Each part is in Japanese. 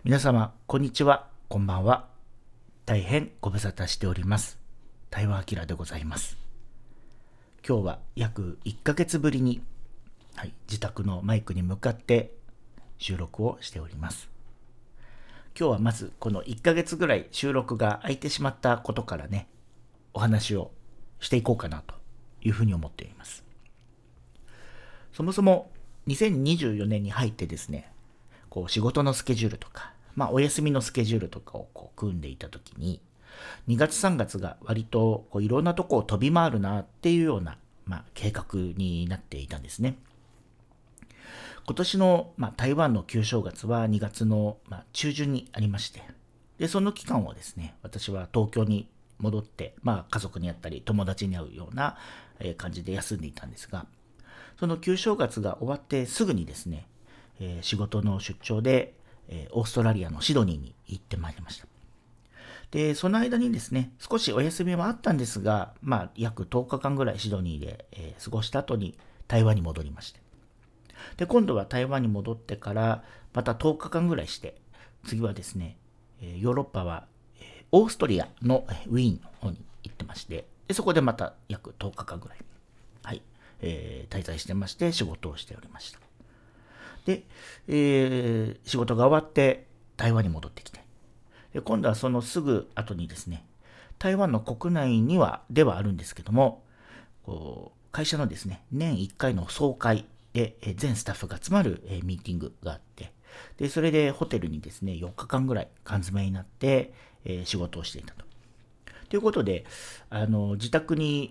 皆様、こんにちは、こんばんは。大変ご無沙汰しております。台湾明でございます。今日は約1ヶ月ぶりに、自宅のマイクに向かって収録をしております。今日はまずこの1ヶ月ぐらい収録が空いてしまったことからね、お話をしていこうかなというふうに思っています。そもそも2024年に入ってですね、仕事のスケジュールとか、お休みのスケジュールとかを組んでいたときに、2月3月が割といろんなとこを飛び回るなっていうような、計画になっていたんですね。今年の、台湾の旧正月は2月の、中旬にありまして、でその期間をですね、私は東京に戻って、家族に会ったり友達に会うような感じで休んでいたんですが、その旧正月が終わってすぐにですね、仕事の出張でオーストラリアのシドニーに行ってまいりました。で、その間にですね、少しお休みはあったんですが、約10日間ぐらいシドニーで、過ごした後に台湾に戻りまして。で、今度は台湾に戻ってから、また10日間ぐらいして、次はですね、ヨーロッパは、オーストリアのウィーンの方に行ってまして、でそこでまた約10日間ぐらい、滞在してまして、仕事をしておりました。で、仕事が終わって台湾に戻ってきて、で今度はそのすぐ後にですね、台湾の国内にはではあるんですけども、会社のですね、年1回の総会で全スタッフが集まるミーティングがあって、でそれでホテルにですね、4日間ぐらい缶詰になって仕事をしていたと。ということで、自宅に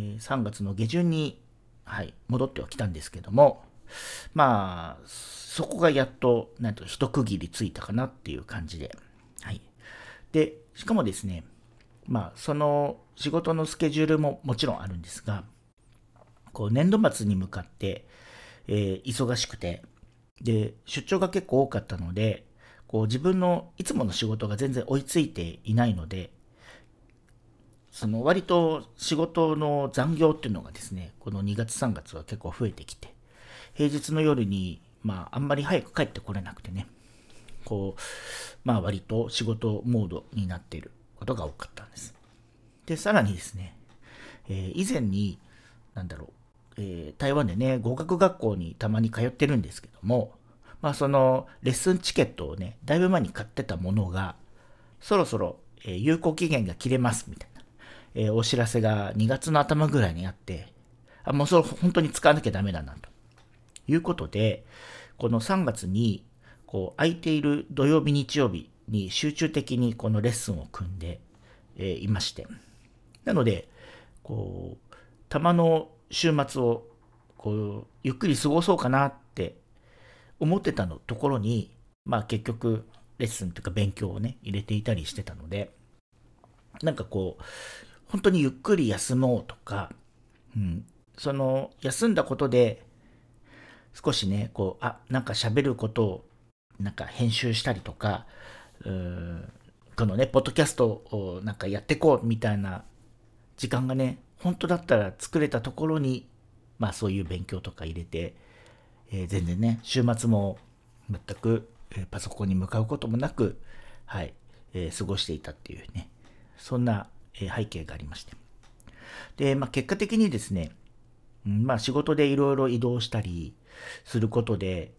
3月の下旬に、戻ってはきたんですけども、そこがやっと、一区切りついたかなっていう感じで。で、しかもですね、その仕事のスケジュールももちろんあるんですが、年度末に向かって、忙しくて、で、出張が結構多かったので、自分のいつもの仕事が全然追いついていないので、その割と仕事の残業っていうのがですね、この2月3月は結構増えてきて、平日の夜に、あんまり早く帰ってこれなくてね、割と仕事モードになっていることが多かったんです。で、さらにですね、以前に、台湾でね、語学学校にたまに通ってるんですけども、そのレッスンチケットをね、だいぶ前に買ってたものが、そろそろ、有効期限が切れますみたいな、お知らせが2月の頭ぐらいにあって、もうそれ本当に使わなきゃダメだなということで、この3月に空いている土曜日日曜日に集中的にこのレッスンを組んで、いまして、なのでたまの週末をゆっくり過ごそうかなって思ってたのところに、結局レッスンというか勉強をね入れていたりしてたので、本当にゆっくり休もうとか、その休んだことで少しね喋ることを編集したりとか、このねポッドキャストをやっていこうみたいな時間がね、本当だったら作れたところに、そういう勉強とか入れて、全然ね週末も全く、パソコンに向かうこともなく、過ごしていたっていうね、そんな、背景がありまして、で、結果的にですね、仕事でいろいろ移動したりすることで、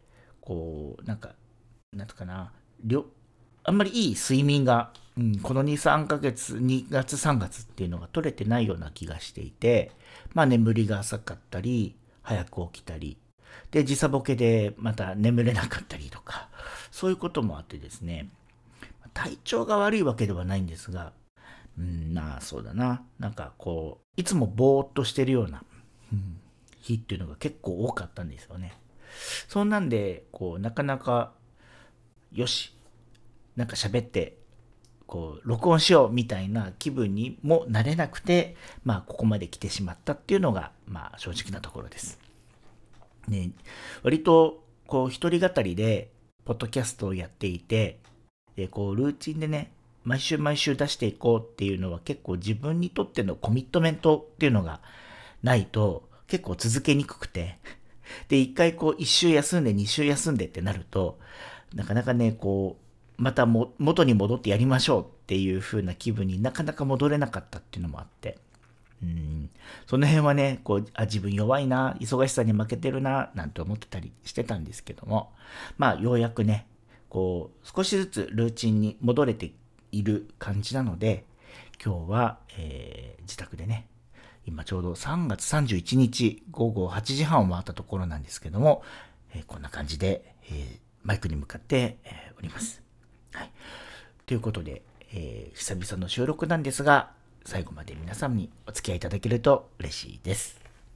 なんとかな、あんまりいい睡眠が、この2、3ヶ月、2月、3月っていうのが取れてないような気がしていて、眠りが浅かったり、早く起きたり、で、時差ボケでまた眠れなかったりとか、そういうこともあってですね、体調が悪いわけではないんですが、そうだな、いつもぼーっとしてるような、日っていうのが結構多かったんですよね。そんなんで、なかなか、よし、喋って、録音しようみたいな気分にもなれなくて、ここまで来てしまったっていうのが、正直なところです。ね、割と、一人語りで、ポッドキャストをやっていて、で、ルーチンでね、毎週毎週出していこうっていうのは結構自分にとってのコミットメントっていうのがないと結構続けにくくて、で、一回一週休んで二週休んでってなると、なかなかね、 また元に戻ってやりましょうっていう風な気分になかなか戻れなかったっていうのもあって、その辺はね、自分弱いな、忙しさに負けてるな、なんて思ってたりしてたんですけども、ようやくね、少しずつルーチンに戻れている感じなので、今日は、自宅でね、今ちょうど3月31日午後8時半を回ったところなんですけども、こんな感じで、マイクに向かって、おります。はい。ということで、久々の収録なんですが、最後まで皆さんにお付き合いいただけると嬉しいです。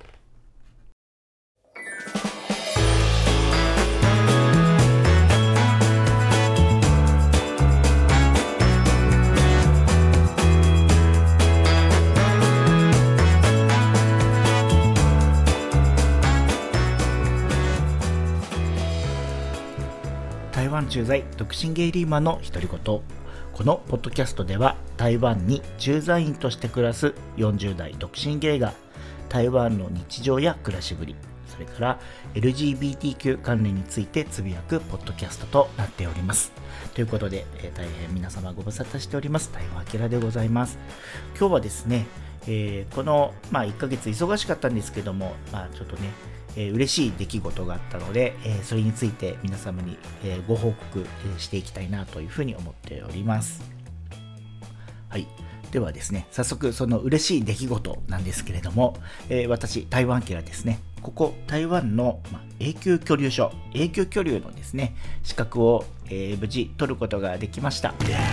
台湾駐在独身ゲイリーマンの独り言。このポッドキャストでは台湾に駐在員として暮らす40代独身ゲイが台湾の日常や暮らしぶり、それから LGBTQ 関連についてつぶやくポッドキャストとなっております。ということで、大変皆様ご無沙汰しております。台湾明でございます。今日はですね、この、1ヶ月忙しかったんですけども、ちょっとね、嬉しい出来事があったので、それについて皆様に、ご報告、していきたいなというふうに思っております。はい。ではですね、早速その嬉しい出来事なんですけれども、私、台湾キラですね、ここ台湾の、永久居留所、永久居留のですね、資格を、無事取ることができました。あ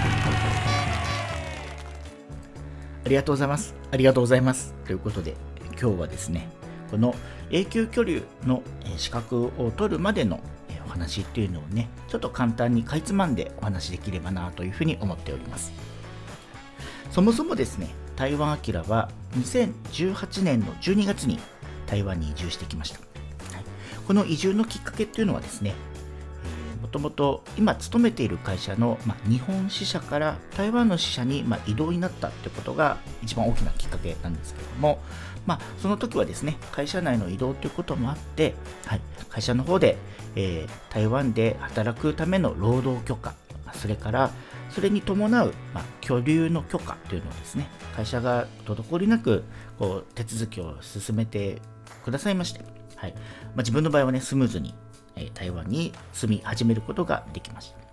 りがとうございます。ありがとうございます。ということで、今日はですね、この永久居留の資格を取るまでのお話っていうのをね、ちょっと簡単にかいつまんでお話しできればなというふうに思っております。そもそもですね、台湾アキラは2018年の12月に台湾に移住してきました。この移住のきっかけっていうのはですね、もともと今勤めている会社の、日本支社から台湾の支社に、異動になったってことが一番大きなきっかけなんですけれども、その時はですね、会社内の移動ということもあって、会社の方で、台湾で働くための労働許可、それからそれに伴う、居留の許可というのをですね、会社が滞りなく手続きを進めてくださいまして、自分の場合はね、スムーズに台湾に住み始めることができました。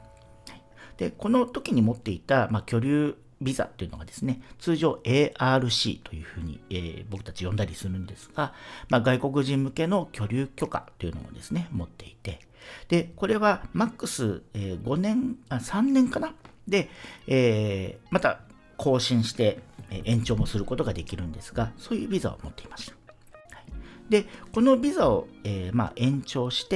で、この時に持っていた、居留ビザというのがですね、通常 ARC というふうに、僕たち呼んだりするんですが、外国人向けの居留許可というのをですね、持っていて、で、これはマックス、3年かなで、また更新して延長もすることができるんですが、そういうビザを持っていました。で、このビザを、延長して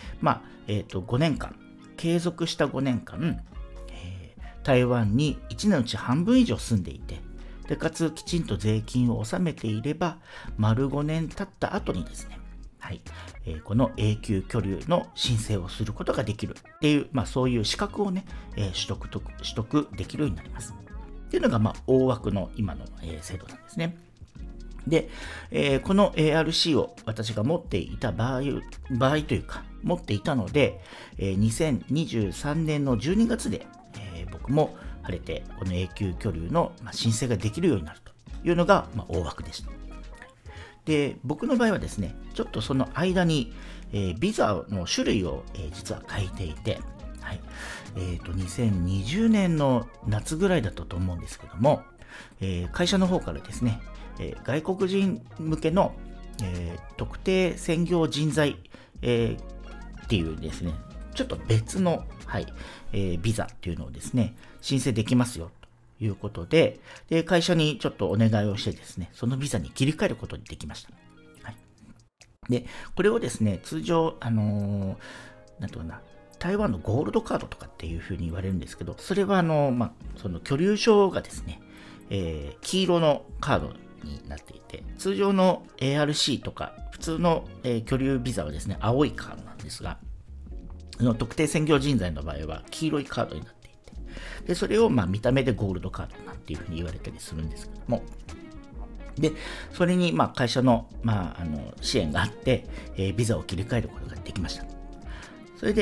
、5年間、継続した5年間、台湾に1年のうち半分以上住んでいて、でかつきちんと税金を納めていれば、丸5年経った後にですね、この永久居留の申請をすることができるっていう、そういう資格をね、取得できるようになります。っていうのが、大枠の今の、制度なんですね。で、この ARC を私が持っていた場合というか、持っていたので、2023年の12月で、僕も晴れてこの永久居留の申請ができるようになるというのが、大枠でした。で、僕の場合はですね、ちょっとその間に、ビザの種類を、実は変えていて、2020年の夏ぐらいだったと思うんですけども、会社の方からですね、外国人向けの、特定専業人材、っていうですね、ちょっと別の、ビザっていうのをですね、申請できますよということで、会社にちょっとお願いをしてですね、そのビザに切り替えることにできました。で、これをですね、通常、なんていうかな、台湾のゴールドカードとかっていうふうに言われるんですけど、それはその居留証がですね、黄色のカードになっていて、通常の ARC とか普通の、居留ビザはですね、青いカードなんですが、特定専業人材の場合は黄色いカードになっていて、でそれを見た目でゴールドカードなんていうふうに言われたりするんですけども、でそれに会社の、支援があって、ビザを切り替えることができました。それで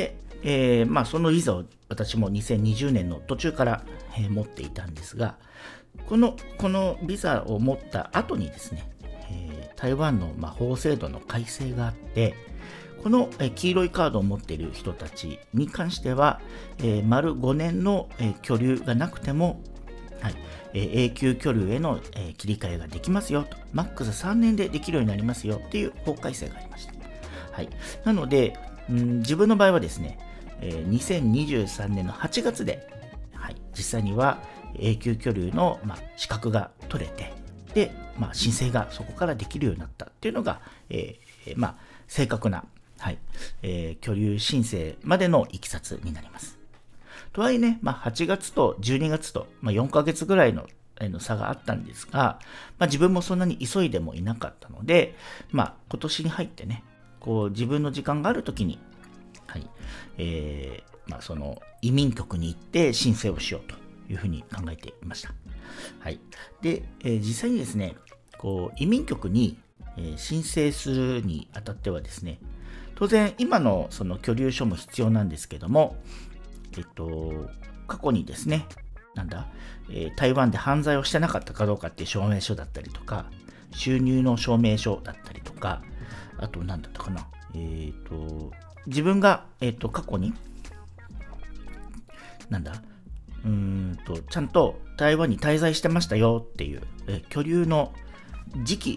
そのビザを私も2020年の途中から、持っていたんですが、このビザを持った後にですね、台湾の、法制度の改正があって、この、黄色いカードを持っている人たちに関しては、丸5年の、居留がなくても、永久居留への、切り替えができますよと、マックス3年でできるようになりますよっていう法改正がありました。なので、自分の場合はですね、2023年の8月で、実際には永久居留の、資格が取れて、で、申請がそこからできるようになったっていうのが、正確な、居留申請までのいきさつになります。とはいえね、8月と12月と、4ヶ月ぐらいの差があったんですが、自分もそんなに急いでもいなかったので、今年に入ってね、こう自分の時間があるときに、その移民局に行って申請をしようというふうに考えていました。で、実際にですね、こう移民局に申請するにあたってはですね、当然今のその居留書も必要なんですけども、過去にですね、台湾で犯罪をしてなかったかどうかっていう証明書だったりとか、収入の証明書だったりとか、あと何だったかな、自分が、過去にちゃんと台湾に滞在してましたよっていう、居留の時期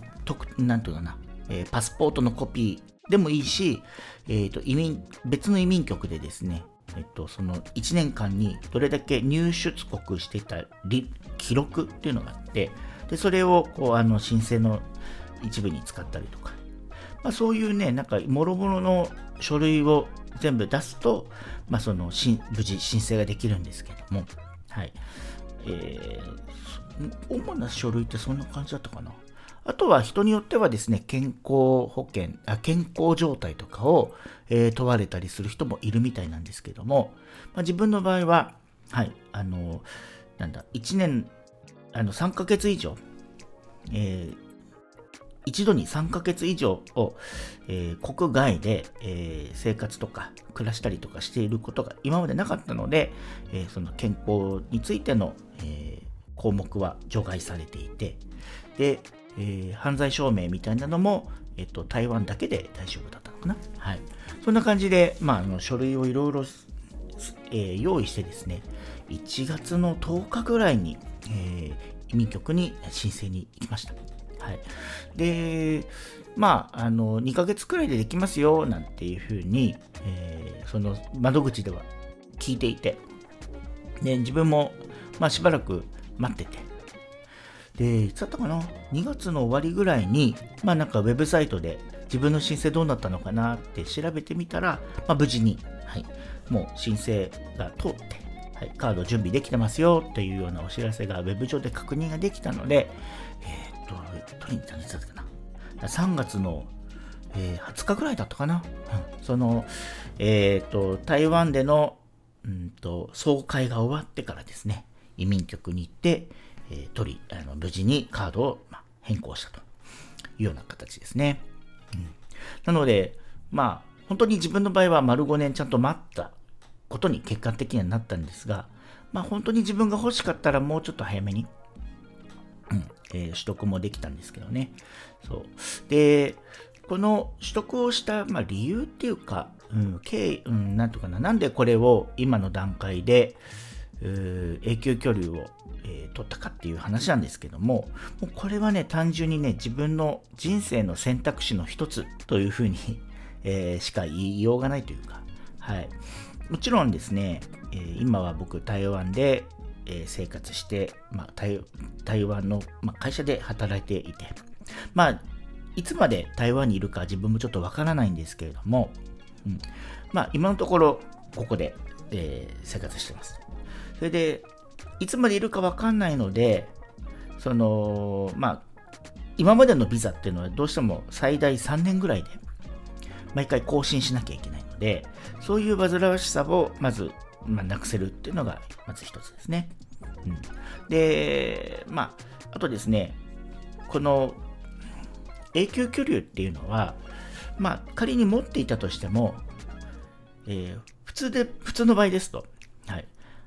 パスポートのコピーでもいいし、別の移民局でですね、その1年間にどれだけ入出国していた記録っていうのがあって、でそれを申請の一部に使ったりとか、そういうね、もろもろの書類を全部出すと、無事申請ができるんですけども、主な書類ってそんな感じだったかな。あとは人によってはですね、健康状態とかを、問われたりする人もいるみたいなんですけども、自分の場合は、1年、3ヶ月以上、一度に3ヶ月以上を、国外で、生活とか暮らしたりとかしていることが今までなかったので、その健康についての、項目は除外されていて、で、犯罪証明みたいなのも、台湾だけで大丈夫だったのかな。そんな感じで、書類をいろいろ用意してですね、1月の10日ぐらいに、移民局に申請に行きました。で、2ヶ月くらいでできますよなんていうふうに、その窓口では聞いていて、で自分も、しばらく待ってて、でいつだったかな、2月の終わりぐらいに、ウェブサイトで自分の申請どうなったのかなって調べてみたら、無事に、もう申請が通って、カード準備できてますよというようなお知らせがウェブ上で確認ができたので、取りに行ったんですかな。3月の、20日ぐらいだったかな。その、台湾での、総会が終わってからですね、移民局に行って、無事にカードを、変更したというような形ですね。なので、本当に自分の場合は丸5年ちゃんと待ったことに結果的にはなったんですが、本当に自分が欲しかったらもうちょっと早めに、取得もできたんですけどね。で、この取得をした、理由っていうか、なんでこれを今の段階で、永久居留を、取ったかっていう話なんですけども、もうこれはね、単純にね、自分の人生の選択肢の一つというふうに、しか言いようがないというか、もちろんですね、今は僕台湾で、生活して、台湾の、会社で働いていて、いつまで台湾にいるか自分もちょっとわからないんですけれども、今のところここで、生活してます。それでいつまでいるかわかんないので、今までのビザっていうのはどうしても最大3年ぐらいで毎回更新しなきゃいけないので、そういう煩わしさをまず、なくせるっていうのがまず一つですね。で、あとですね、この永久居留っていうのは、仮に持っていたとしても、 普通の場合ですと、はい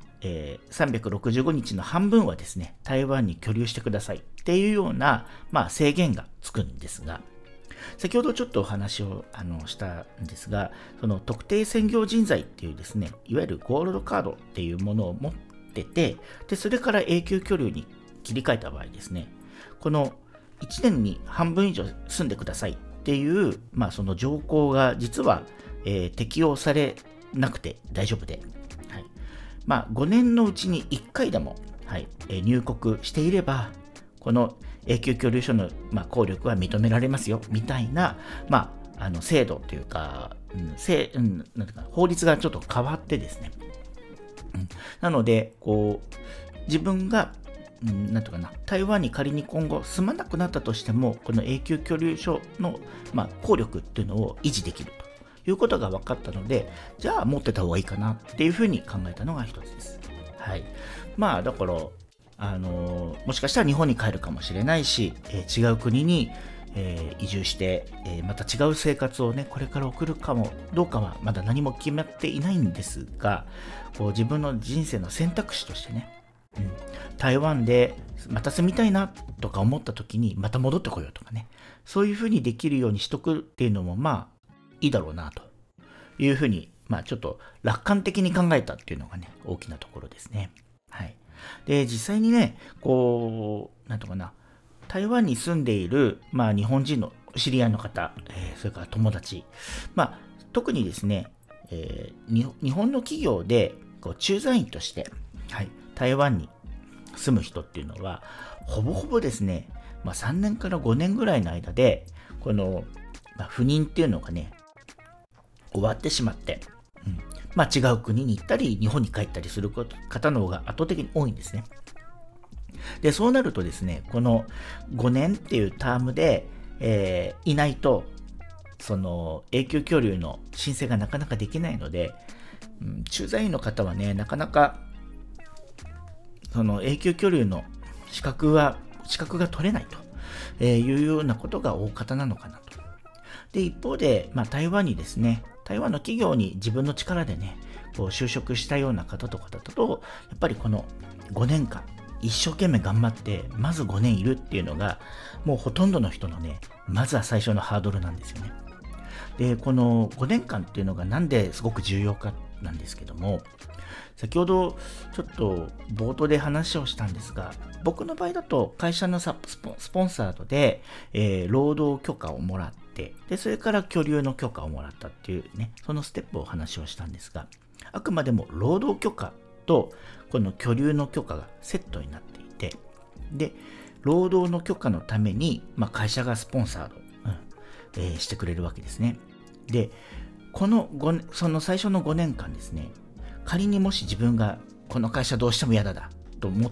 365日の半分はですね、台湾に居留してくださいっていうような、制限がつくんですが、先ほどちょっとお話をしたんですが、その特定専業人材っていうですね、いわゆるゴールドカードっていうものを持ってて、でそれから永久居留に切り替えた場合ですね、この1年に半分以上住んでくださいっていう、その条項が実は、適用されなくて大丈夫で、5年のうちに1回でも、入国していれば、この永久居留書の、効力は認められますよみたいな、制度というか、なんていうか法律がちょっと変わってですね、なので自分がなんとかな台湾に仮に今後住まなくなったとしても、この永久居留書の、効力っていうのを維持できるということが分かったので、じゃあ持ってた方がいいかなっていうふうに考えたのが一つです。だからもしかしたら日本に帰るかもしれないし、違う国に、移住して、また違う生活をねこれから送るかもどうかはまだ何も決まっていないんですが、自分の人生の選択肢としてね、台湾でまた住みたいなとか思った時にまた戻ってこようとかね、そういうふうにできるようにしとくっていうのもいいだろうなというふうに、ちょっと楽観的に考えたっていうのがね大きなところですね。で実際にねなんとかな台湾に住んでいる、日本人の知り合いの方、それから友達、特にですね、日本の企業で駐在員として、台湾に住む人っていうのはほぼほぼですね、3年から5年ぐらいの間でこの、赴任っていうのがね終わってしまって、違う国に行ったり日本に帰ったりする方の方が圧倒的に多いんですね。でそうなるとですね、この5年っていうタームで、いないとその永久居留の申請がなかなかできないので、駐在員の方はねなかなかその永久居留の資格が取れないというようなことが大方なのかなと。で一方で、台湾にですね、台湾の企業に自分の力でね就職したような方とかだと、やっぱりこの5年間一生懸命頑張ってまず5年いるっていうのがもうほとんどの人のねまずは最初のハードルなんですよね。でこの5年間っていうのがなんですごく重要かなんですけども、先ほどちょっと冒頭で話をしたんですが、僕の場合だと会社のスポンサードで、労働許可をもらって、でそれから居留の許可をもらったっていうね、そのステップを話をしたんですが、あくまでも労働許可とこの居留の許可がセットになっていて、で労働の許可のために、会社がスポンサード、してくれるわけですね。でその最初の5年間ですね、仮にもし自分がこの会社どうしても嫌だと思って、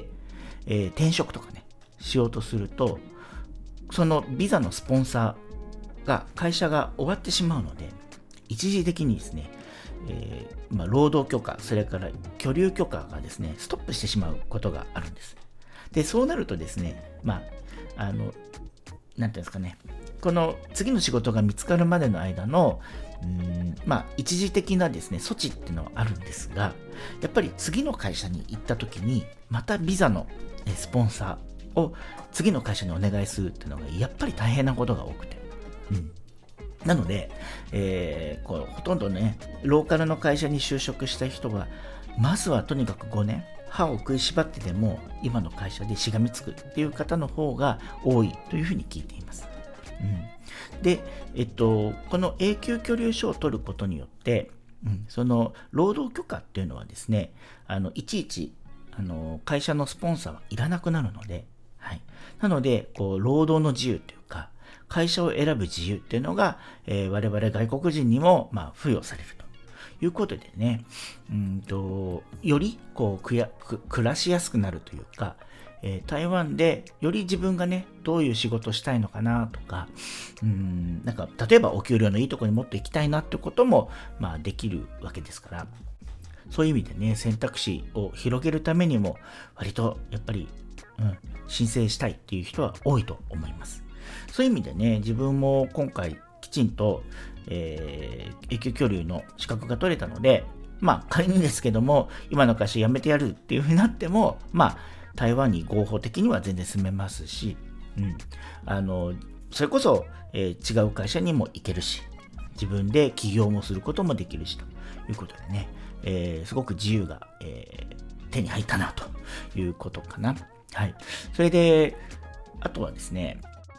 転職とかねしようとすると、そのビザのスポンサーが会社が終わってしまうので、一時的にですね、労働許可それから居留許可がですねストップしてしまうことがあるんです。でそうなるとですね、なんていうんですかね、この次の仕事が見つかるまでの間の一時的なですね措置っていうのはあるんですが、やっぱり次の会社に行った時にまたビザのスポンサーを次の会社にお願いするっていうのがやっぱり大変なことが多くて、なので、ほとんどねローカルの会社に就職した人はまずはとにかく5年歯を食いしばってでも今の会社でしがみつくっていう方の方が多いというふうに聞いています。で、この永久居留書を取ることによって、その労働許可っていうのはですね、いちいち会社のスポンサーはいらなくなるので、なので労働の自由というか会社を選ぶ自由っていうのが、我々外国人にも付与されるということでね、より暮らしやすくなるというか、台湾でより自分がねどういう仕事したいのかなとか、なんか例えばお給料のいいところにもっと行きたいなってこともできるわけですから、そういう意味でね選択肢を広げるためにも割とやっぱり、申請したいっていう人は多いと思います。そういう意味でね、自分も今回きちんと、永久居留の資格が取れたので、仮にですけども、今の会社辞めてやるっていうふうになっても、台湾に合法的には全然住めますし、それこそ、違う会社にも行けるし、自分で起業もすることもできるしということでね、すごく自由が、手に入ったなということかな。はい。それで、あとはですね、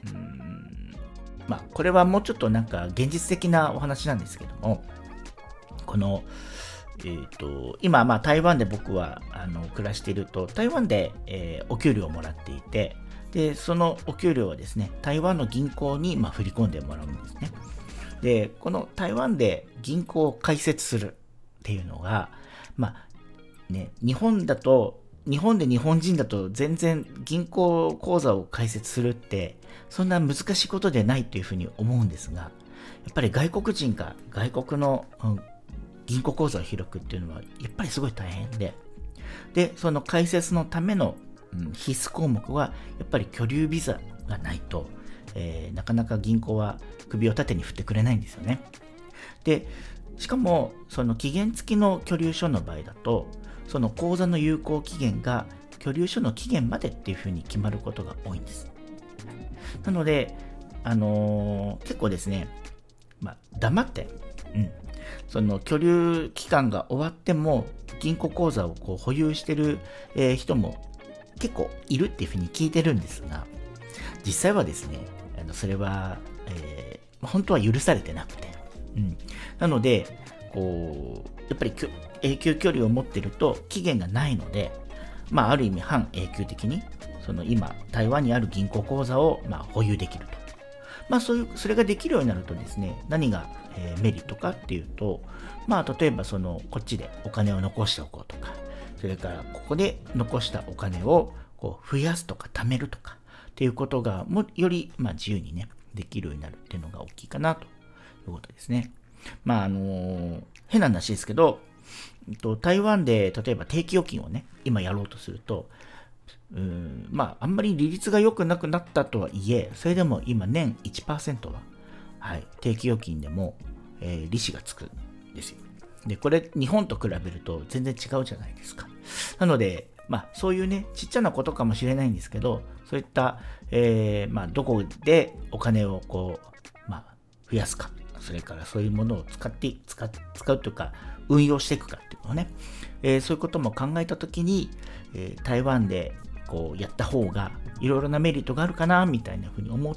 これはもうちょっとなんか現実的なお話なんですけども、この、今、台湾で僕は暮らしていると、台湾で、お給料をもらっていて、で、そのお給料はですね、台湾の銀行に振り込んでもらうんですね。で、この台湾で銀行を開設するっていうのが、日本で日本人だと全然銀行口座を開設するってそんな難しいことでないというふうに思うんですが、やっぱり外国人が外国の、銀行口座を開くっていうのはやっぱりすごい大変で、その開設のための、必須項目はやっぱり居留ビザがないと、なかなか銀行は首を縦に振ってくれないんですよね。で、しかもその期限付きの居留書の場合だと、その口座の有効期限が居留書の期限までっていうふうに決まることが多いんです。なので、結構ですね、黙って、その居留期間が終わっても銀行口座を保有している、人も結構いるっていうふうに聞いてるんですが、実際はですね、それは、本当は許されてなくて、なのでやっぱり永久居留を持っていると期限がないので、ある意味半永久的にその今台湾にある銀行口座を保有できると、それができるようになるとですね、何が、メリットかっていうと、例えばこっちでお金を残しておこうとか、それからここで残したお金を増やすとか貯めるとかっていうことがより自由にねできるようになるっていうのが大きいかなということですね。変な話ですけど、台湾で例えば定期預金をね今やろうとすると、あんまり利率が良くなくなったとはいえ、それでも今年 1% は、定期預金でも、利子がつくんですよ。で、これ日本と比べると全然違うじゃないですか。なので、そういうねちっちゃなことかもしれないんですけど、そういった、どこでお金を増やすか、それからそういうものを使うというか運用していくかっていうのをね、そういうことも考えたときに、台湾でやった方がいろいろなメリットがあるかなみたいなふうに思って、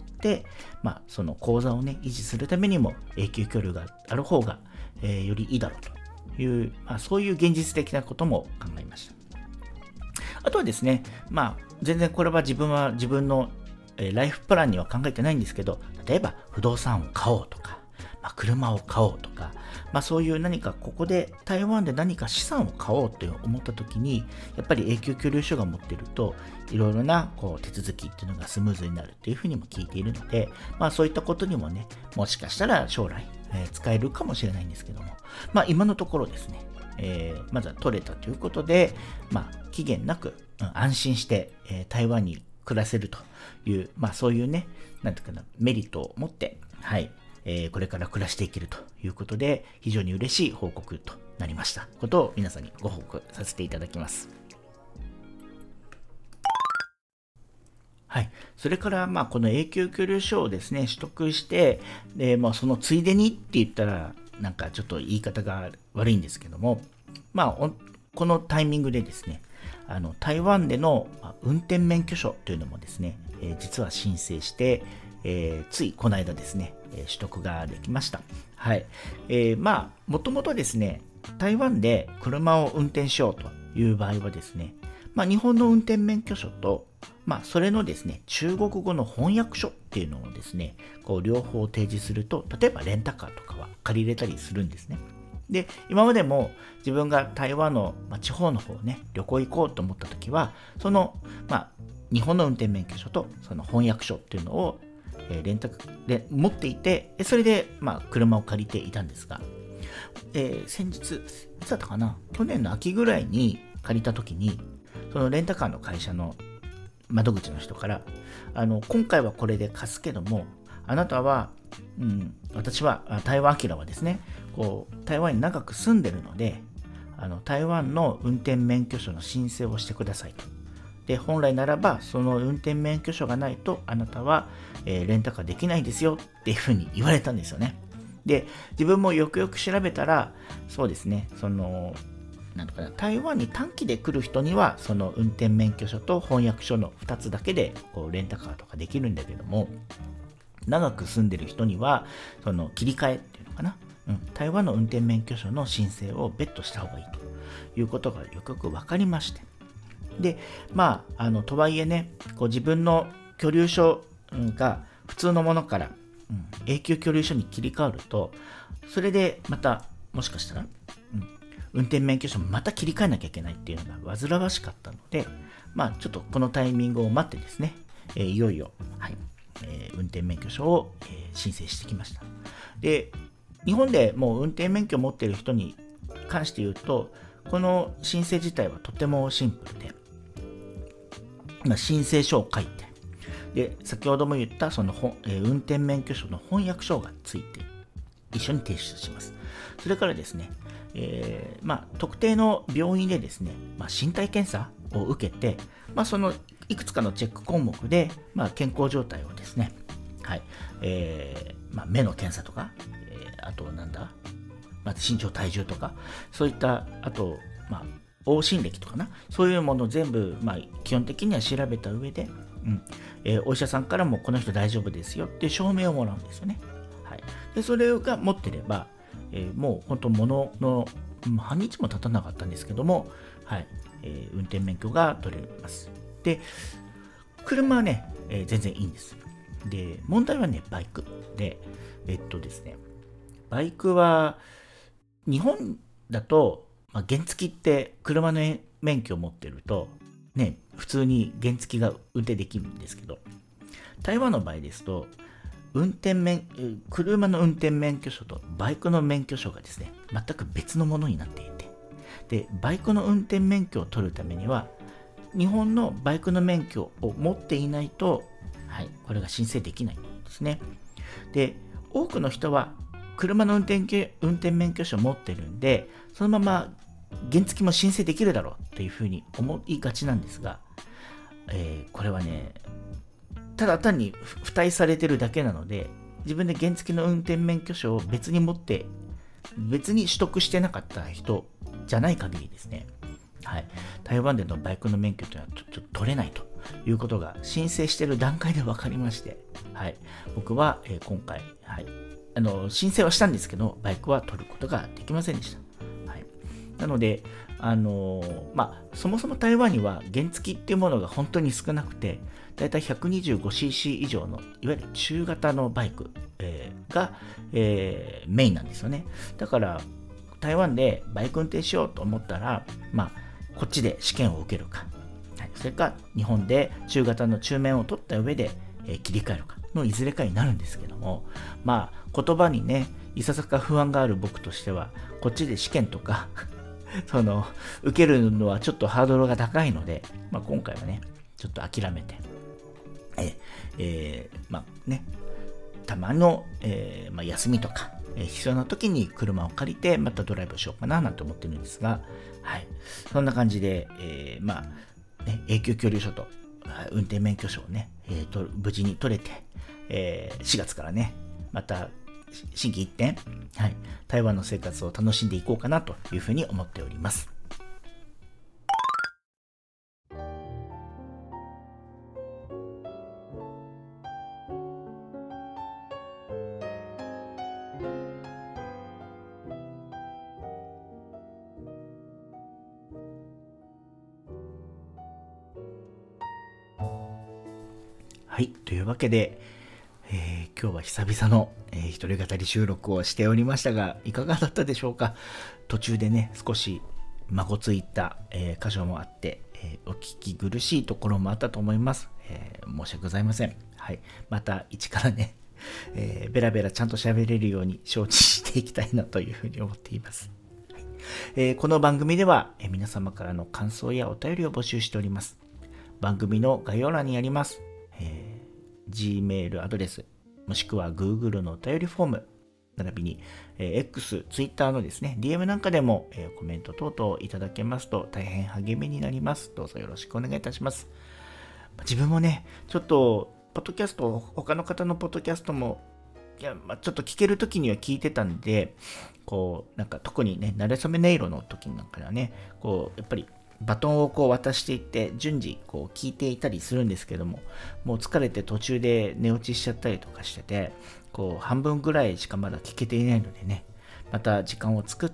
その口座をね維持するためにも永久居留がある方が、よりいいだろうという、そういう現実的なことも考えました。あとはですね、全然これは自分のライフプランには考えてないんですけど、例えば不動産を買おうとか、車を買おうとか、そういう何かここで台湾で何か資産を買おうと思った時に、やっぱり永久居留書が持っているといろいろな手続きっていうのがスムーズになるっていうふうにも聞いているので、そういったことにもねもしかしたら将来、使えるかもしれないんですけども、今のところですね、まずは取れたということで、期限なく、安心して、台湾に暮らせるという、そういうね、なんていうかな、メリットを持って、これから暮らしていけるということで、非常に嬉しい報告となりましたことを皆さんにご報告させていただきます。それからこの永久居留書をですね取得して、でそのついでにって言ったらなんかちょっと言い方が悪いんですけども、このタイミングでですね、台湾での運転免許証というのもですね、実は申請して、ついこの間ですね、取得ができました。もともとですね、台湾で車を運転しようという場合はですね、日本の運転免許証と、それのですね、中国語の翻訳書っていうのをですね、両方提示すると、例えばレンタカーとかは借りれたりするんですね。で、今までも自分が台湾の、地方の方ね、旅行行こうと思った時は、その、日本の運転免許証とその翻訳書っていうのを、レンタカーで持っていて、それで、車を借りていたんですが、先日、いつだったかな、去年の秋ぐらいに借りた時に、そのレンタカーの会社の窓口の人から、今回はこれで貸すけども、 あなたは、私は、台湾明はですね、台湾に長く住んでるので、台湾の運転免許証の申請をしてくださいと。で、本来ならば、その運転免許証がないと、あなたは、レンタカーできないですよっていうふうに言われたんですよね。で、自分もよくよく調べたら、そうですね、なんとかな、台湾に短期で来る人には、その運転免許証と翻訳書の2つだけでレンタカーとかできるんだけども、長く住んでる人には、その切り替えっていうのかな、台湾の運転免許証の申請を別途した方がいいということがよくよく分かりまして。で、とはいえね、自分の居留証が普通のものから、永久居留証に切り替わると、それでまた、もしかしたら、運転免許証もまた切り替えなきゃいけないっていうのが煩わしかったので、ちょっとこのタイミングを待ってですね、いよいよ、運転免許証を、申請してきました。で、日本でもう運転免許を持っている人に関して言うと、この申請自体はとてもシンプルで、申請書を書いて、で、先ほども言ったその運転免許証の翻訳書がついて一緒に提出します。それからですね、特定の病院でですね、身体検査を受けて、そのいくつかのチェック項目で、健康状態をですね、目の検査とか、あと身長体重とか、そういった、あと、往診歴とかな、そういうものを全部、基本的には調べた上で、お医者さんからもこの人大丈夫ですよっていう証明をもらうんですよね。でそれが持ってれば、もう本当ものの半日も経たなかったんですけども、運転免許が取れます。で、車はね、全然いいんです。で、問題はね、バイクで、ですね、バイクは日本だと、原付って車の免許を持ってるとね、普通に原付が運転できるんですけど、台湾の場合ですと車の運転免許証とバイクの免許証がですね、全く別のものになっていて、で、バイクの運転免許を取るためには、日本のバイクの免許を持っていないと、これが申請できないんですね。で、多くの人は車の運転免許証を持ってるんで、そのまま原付も申請できるだろうというふうに思いがちなんですが、これはね、ただ単に付帯されてるだけなので、自分で原付の運転免許証を別に持って、別に取得してなかった人じゃない限りですね、台湾でのバイクの免許というのはちょっと取れないということが申請している段階で分かりまして、僕は、今回、申請はしたんですけど、バイクは取ることができませんでした。なので、そもそも台湾には原付っていうものが本当に少なくて、だいたい 125cc 以上のいわゆる中型のバイク、が、メインなんですよね。だから台湾でバイク運転しようと思ったら、こっちで試験を受けるか、それか日本で中型の中免を取った上で、切り替えるかのいずれかになるんですけども、言葉にね、いささか不安がある僕としては、こっちで試験とか受けるのはちょっとハードルが高いので、今回はね、ちょっと諦めて、たまの、休みとか、必要な時に車を借りてまたドライブしようかななんて思ってるんですが、そんな感じで、永久居留証と運転免許証をね、無事に取れて、4月からね、また心機一転、台湾の生活を楽しんでいこうかなというふうに思っております。というわけで、今日は久々の、一人語り収録をしておりましたが、いかがだったでしょうか。途中でね、少しまごついた、箇所もあって、お聞き苦しいところもあったと思います。申し訳ございません。また一からね、ベラベラちゃんと喋れるように承知していきたいなというふうに思っています。この番組では、皆様からの感想やお便りを募集しております。番組の概要欄にあります、Gmail アドレスもしくは Google のお便りフォーム、並びに、X、Twitter のですね、DM なんかでも、コメント等々いただけますと大変励みになります。どうぞよろしくお願いいたします。自分もね、ちょっと、ポッドキャスト、他の方のポッドキャストも、ちょっと聞けるときには聞いてたんで、なんか特にね、慣れ初め音色の時なんかではね、やっぱりバトンを渡していって、順次聞いていたりするんですけども、もう疲れて途中で寝落ちしちゃったりとかしてて、半分ぐらいしかまだ聞けていないのでね、また時間を作って、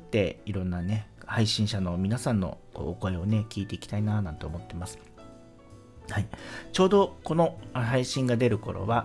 いろんなね、配信者の皆さんのお声をね、聞いていきたいななんて思ってます。はい。ちょうどこの配信が出る頃は、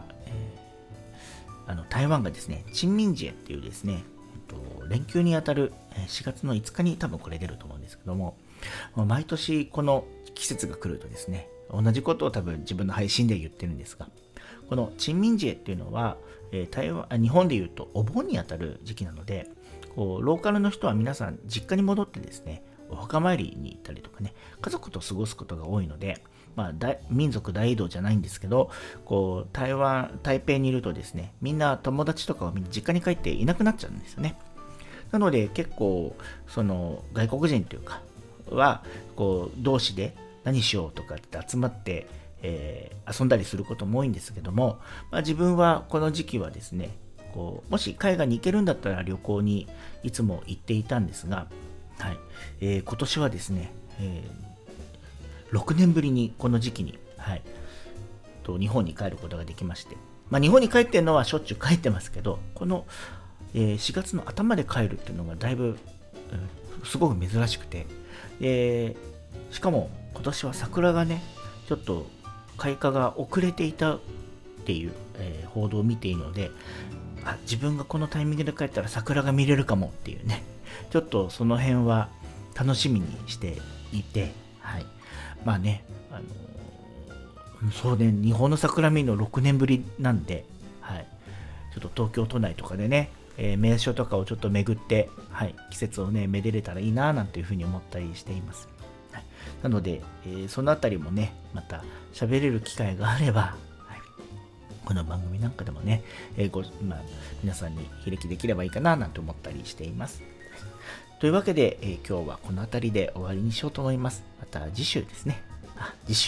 台湾がですね、清明節っていうですね、連休にあたる4月の5日に多分これ出ると思うんですけども、毎年この季節が来るとですね、同じことを多分自分の配信で言ってるんですが、この清明節っていうのは、日本でいうとお盆にあたる時期なので、ローカルの人は皆さん実家に戻ってですね、お墓参りに行ったりとかね、家族と過ごすことが多いので、民族大移動じゃないんですけど、台北にいるとですね、みんな友達とかはみんな実家に帰っていなくなっちゃうんですよね。なので結構、外国人というか、は、同士で何しようとかって集まって、遊んだりすることも多いんですけども、自分はこの時期はですね、もし海外に行けるんだったら旅行にいつも行っていたんですが、はい、今年はですね、6年ぶりにこの時期に、はい、日本に帰ることができまして、日本に帰ってるのはしょっちゅう帰ってますけど、この、4月の頭で帰るっていうのがだいぶ、すごく珍しくて、しかも今年は桜がね、ちょっと開花が遅れていたっていう、報道を見ているので、自分がこのタイミングで帰ったら桜が見れるかもっていうね、ちょっとその辺は楽しみにしていて、はい。そうね、日本の桜見るの6年ぶりなんで、はい。ちょっと東京都内とかでね、名所とかをちょっと巡って、はい、季節をね、めでれたらいいななんていうふうに思ったりしています。はい、なので、そのあたりもね、また喋れる機会があれば、はい、この番組なんかでもね、皆さんに披歴できればいいかななんて思ったりしています。というわけで、今日はこの辺りで終わりにしようと思います。また次週ですね。次週。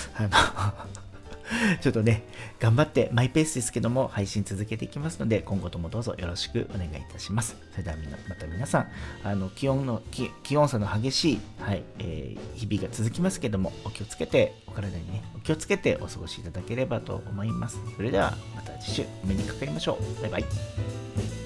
ちょっとね、頑張ってマイペースですけども配信続けていきますので、今後ともどうぞよろしくお願いいたします。それではまた皆さん、気温差の激しい、はい、日々が続きますけども、お気をつけて、お体にね、お気をつけてお過ごしいただければと思います。それではまた次週お目にかかりましょう。バイバイ。